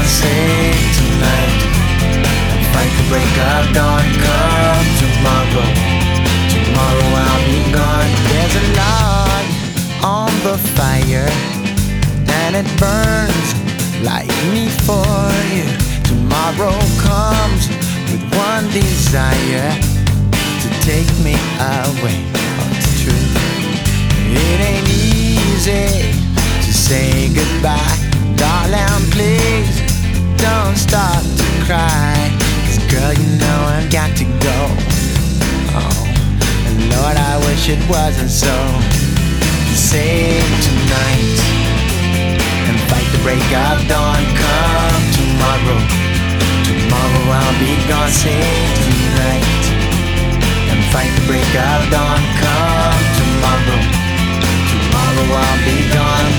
save tonight and fight the break of dawn. Come tomorrow, tomorrow I'll be gone. There's a log on the fire and it burns like me for you. Tomorrow comes with one desire, to take me away. Oh, it's true. It ain't easy to say goodbye. Darling, please don't start to cry. 'Cause girl, you know I've got to go. Oh, and Lord, I wish it wasn't so. Save tonight and fight the break of dawn. Come tomorrow, tomorrow I'll be gone. Save tonight and fight the break of dawn. Come tomorrow, tomorrow I'll be gone.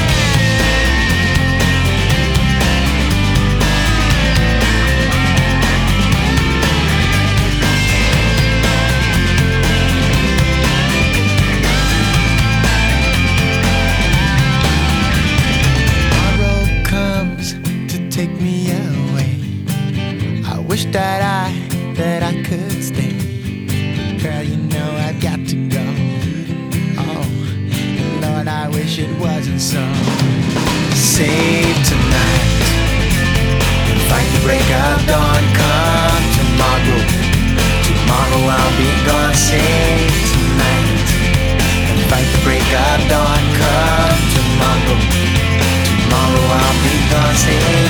Take me away. I wish that I could stay. Girl, you know I've got to go. Oh, and Lord, I wish it wasn't so. Save tonight and fight the break of dawn. Come tomorrow, tomorrow I'll be gone. Save tonight and fight the break of dawn. Come tomorrow, tomorrow I'll be gone. Save